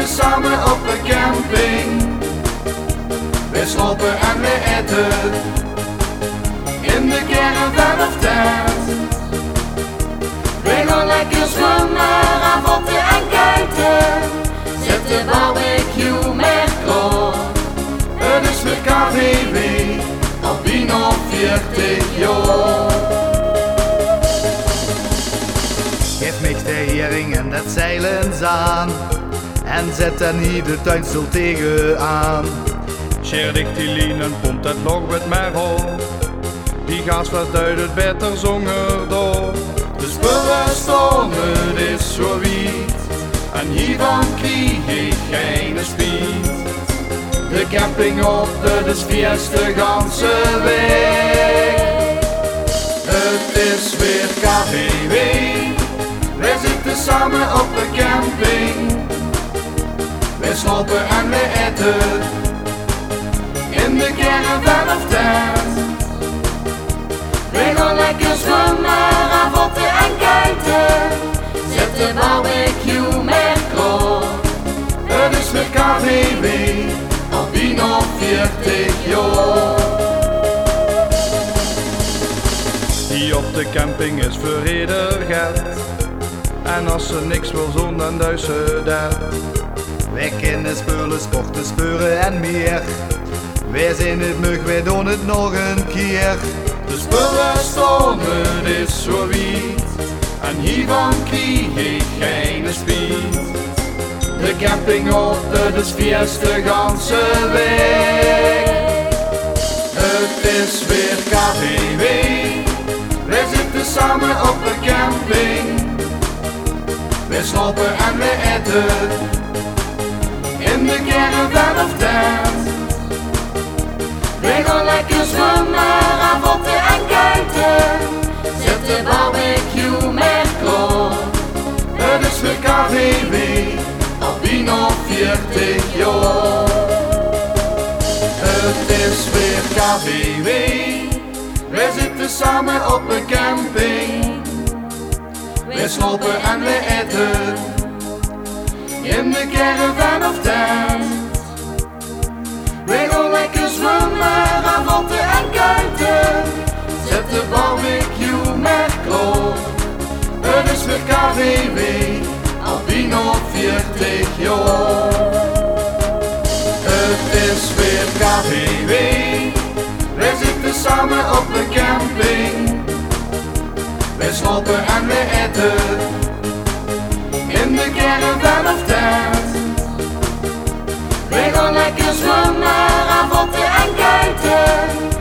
zitten samen op een camping. We slopen en we eten in de caravan of tent. We gaan lekker zwemmen, ravotten en kiten. Zet de barbecue met klaar. Het is voor KVW, al bijna 40 jaar. Geef mij de hering en dat zeilen aan. En zet dan hier de tuinstoel tegenaan. Scheer dicht die lien en pompt het nog met mij vol. Die gas was duidelijk beter zonger door. De spullen staan, het is zo wiet. En hiervan krijg ik geen spiet. De camping op, dat is feest de ganse week. Het is weer KVW. We zitten samen op een camping. We slopen en we eten in de caravan of tent. We gaan lekker zwemmen, ravotten en kiten. Zet de barbecue met klaar. Het is voor KVW, al bijna 40 jaar. Die op de camping is voor ieder geld. En als ze niks wil doen, dan duist ze dat. Wij kennen spullen, sporten, speuren en meer. Wij zijn het mug, wij doen het nog een keer. De spullen staan, het is zo wiet. En hiervan krijg ik geen spiet. De camping op, dat is feest de ganse week. Het is weer KVW. We zitten samen op een camping. We slopen en we eten in de caravan of tent. We gaan lekker zwemmen, ravotten en kiten. Zet de barbecue met klaar. Het is voor KVW, al bijna 40 jaar. Het is weer KVW. We zitten samen op een camping. We slopen en we eten in de caravan of tent. We gaan lekker zwemmen, ravotten en kiten. Zet de barbecue met klaar. Het is voor KVW, al bijna 40 jaar. Het is weer KVW. We zitten samen op een camping. We slopen en we eten in de caravan of tent. We gaan lekker zwemmen, ravotten en kiten.